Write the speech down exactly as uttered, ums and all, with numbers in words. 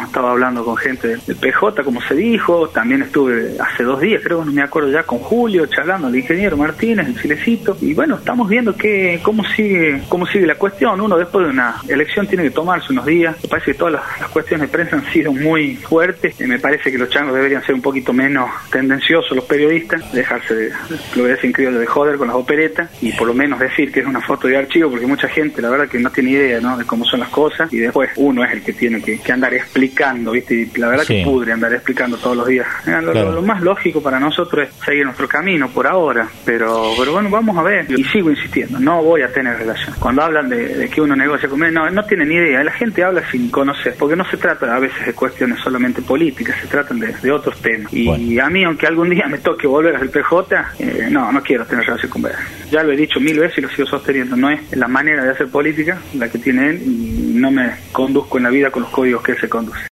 estaba hablando con gente del P J, como se dijo, también estuve hace dos días, creo, no me acuerdo ya, con Julio, charlando, el ingeniero Martínez, el Filecito, y bueno, estamos viendo que cómo sigue cómo sigue la cuestión. Uno después de una elección tiene que tomarse unos días. Me parece que todas las, las cuestiones de prensa han sido muy fuertes, y me parece que los changos deberían ser un poquito menos tendenciosos, los periodistas, dejarse de, lo que dicen criollo, de joder con las operetas, y por lo menos decir que es una foto de archivo, porque mucha gente, la verdad, que no tiene idea, ¿no?, de cómo son las cosas, y después uno es el que tiene que, que andar explicando, ¿viste? Y la verdad, sí, que pudre andar explicando todos los días. Eh, lo, claro. lo, lo más lógico para nosotros es seguir nuestro camino por ahora, pero pero bueno, vamos a ver. Y sigo insistiendo, no voy a tener relación. Cuando hablan de, de que uno negocia con él, no, no tienen ni idea. La gente habla sin conocer, porque no se trata a veces de cuestiones solamente políticas, se tratan de, de otros temas. Y bueno, a mí, aunque algún día me toque volver al P J, eh, no, no quiero tener relación con él. Ya lo he dicho mil veces y lo sigo sosteniendo. No es la manera de hacer política la que tiene él, y no me conduzco en la vida con los códigos que él se conduce.